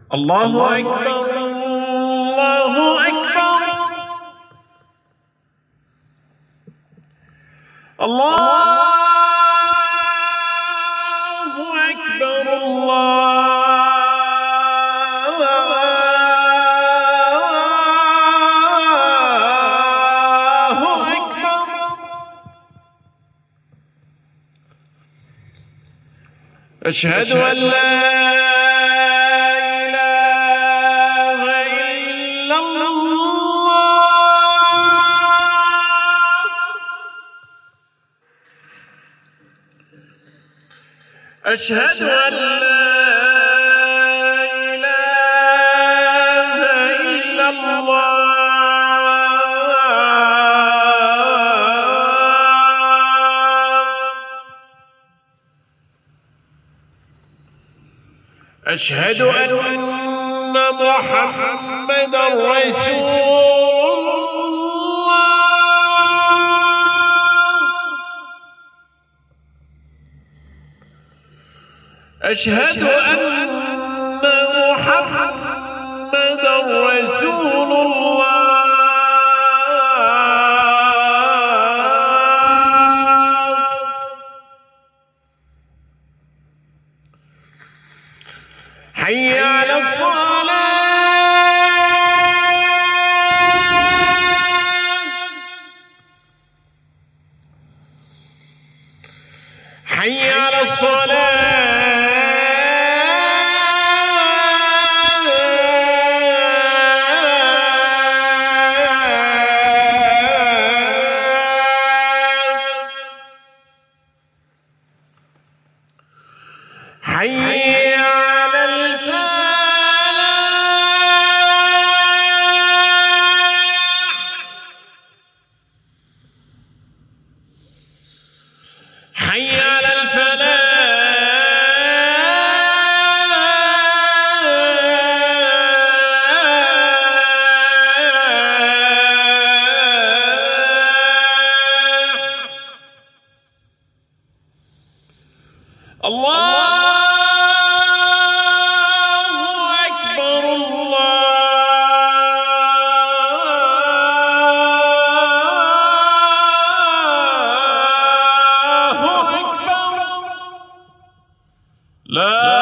الله أكبر الله أكبر الله أكبر الله أكبر. أشهد أن لا أشهد أن لا إله إلا الله. أشهد أن محمدًا رسول أشهد أن محمدًا رسول الله. حي على الصلاة حي على الصلاة. حي على الفلاح حي على الفلاح. الله أكبر الله أكبر. لا